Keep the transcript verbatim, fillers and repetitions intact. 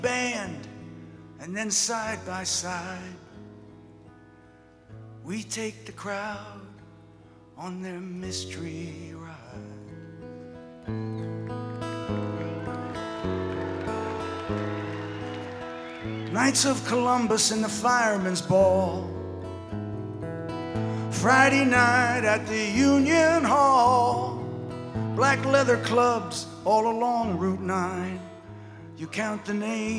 band, and then side by side, we take the crowd on their mystery ride. Knights of Columbus and the Fireman's Ball, Friday night at the Union Hall, black leather clubs all along Route nine. You count the names